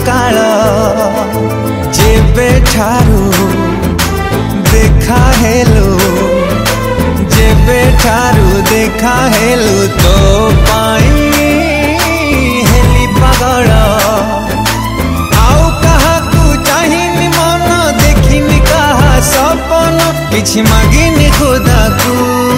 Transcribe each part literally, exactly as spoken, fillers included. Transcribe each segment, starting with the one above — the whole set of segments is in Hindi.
सकाळ जेबे ठारू देखा हेलु जेबे ठारू देखा हेलु तो पाई हेली पागल आउ कहा कु चाहिनी मन देखिनी कहा सपन किछि मागिनी खुदा को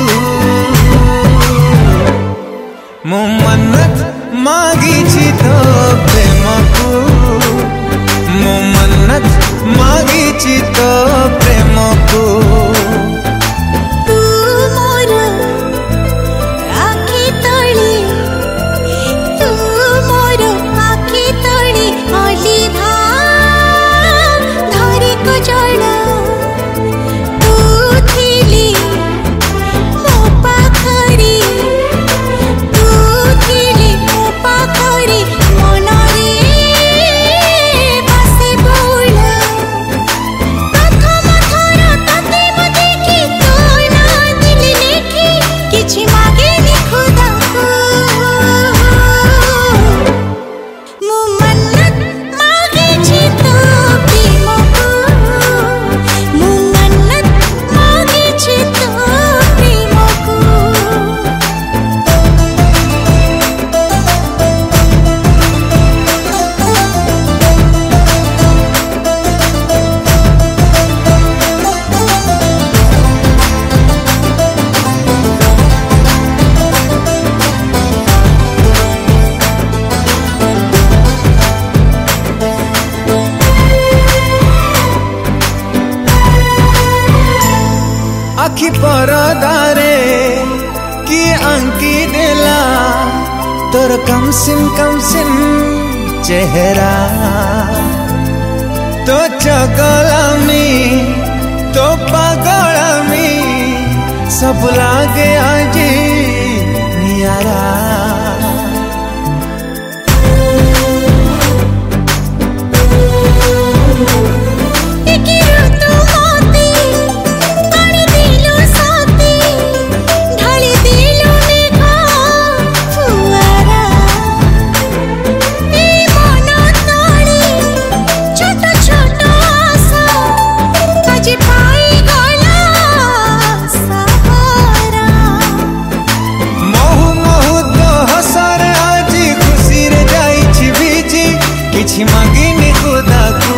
मो मन्नत मागिछि तो प्रेम को मो मन्नत मागिछि तो प्रेम को आखि परदारे कि अंकी देला तोर कम सिन कम सिन चेहरा तो चगलामी तो पागलामी सब लागे आज नियारा किछि मागिनी खुदा को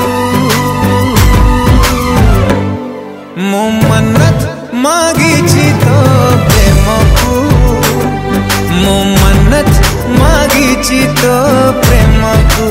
मो मन्नत मागिछि तो प्रेम को मो मन्नत मागिछि तो प्रेम को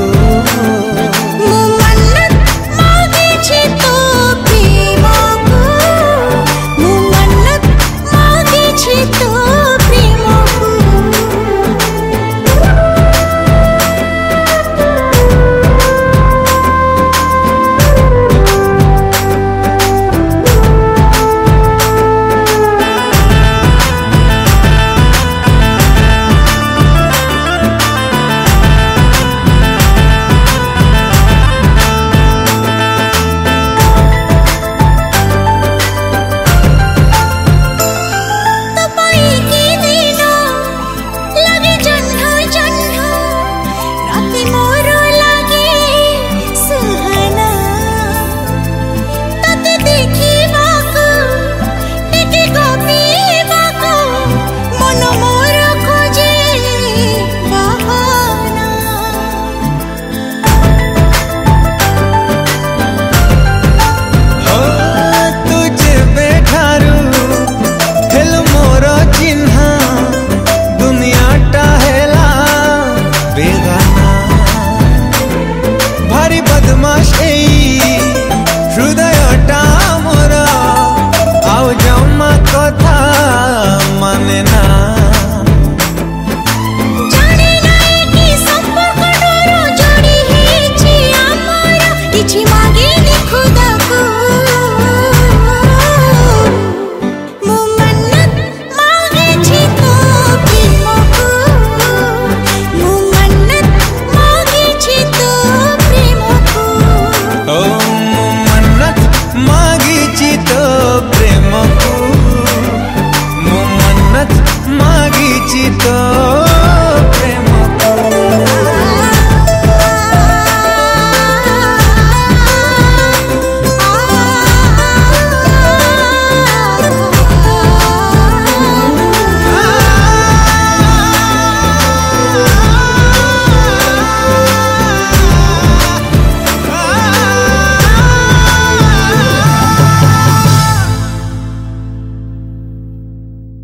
हृदयटा मोर आउ जमा कथा माने ना जाने ना कि संपर्क डोर जोड़ी हेछि आमर किछि